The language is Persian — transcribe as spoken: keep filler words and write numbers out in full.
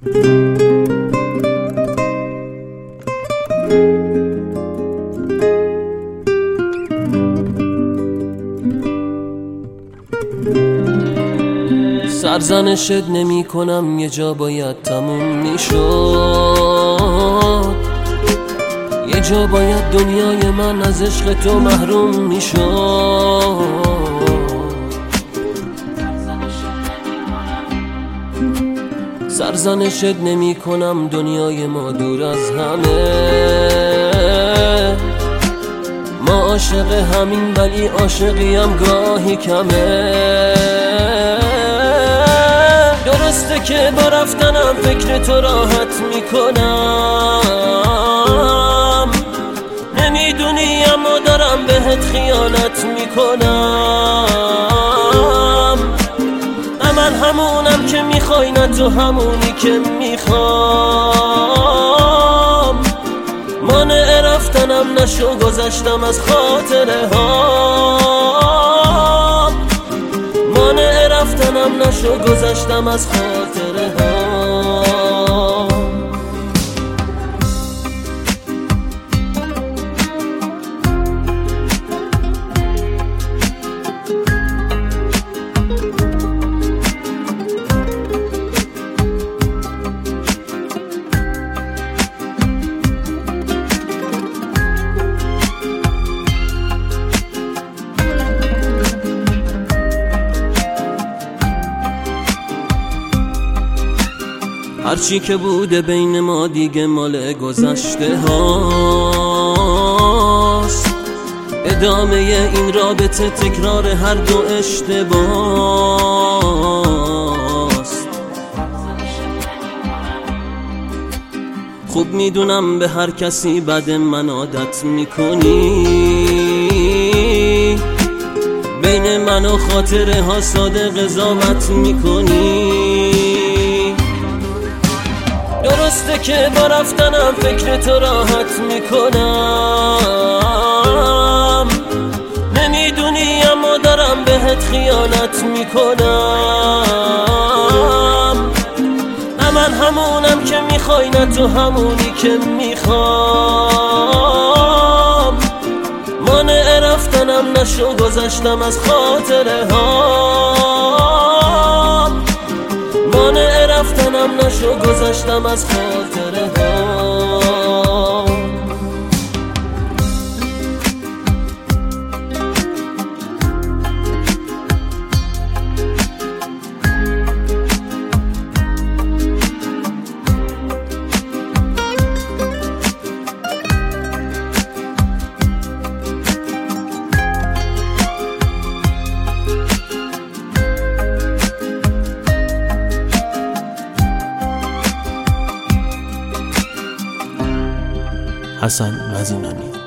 سرزنشت نمی کنم، یه جا باید تموم می شد، یه جا باید دنیای من از عشق تو محروم می شد. سرزنشت نمی کنم، دنیای ما دور از همه، ما عاشق همین ولی عاشقی هم گاهی کمه. درسته که با رفتنم فکر تو راحت میکنم، نمیدونی اما دارم بهت خیانت میکنم. نه من همونم که میخوای، نه تو همونی که میخوام. مانع رفتنم نشو، گذشتم از خاطره ها. مانع رفتنم نشو، گذشتم از خاطره ها. هرچی که بوده بین ما دیگه مال گذشته هاست، ادامه این رابطه تکرار هر دو اشتباست. خوب میدونم به هر کسی بد من عادت میکنی، بین من و خاطره ها ساده قضاوت میکنی. درسته که با رفتنم فکر تو راحت میکنم، نمیدونی اما دارم بهت خیانت میکنم. نه من همونم که میخوای، نه تو همونی که میخوام. مانع رفتنم نشو، گذشتم از خاطره ها. مانع رفتنم نشو، گذشتم از خاطره ها. حسن مزینانی.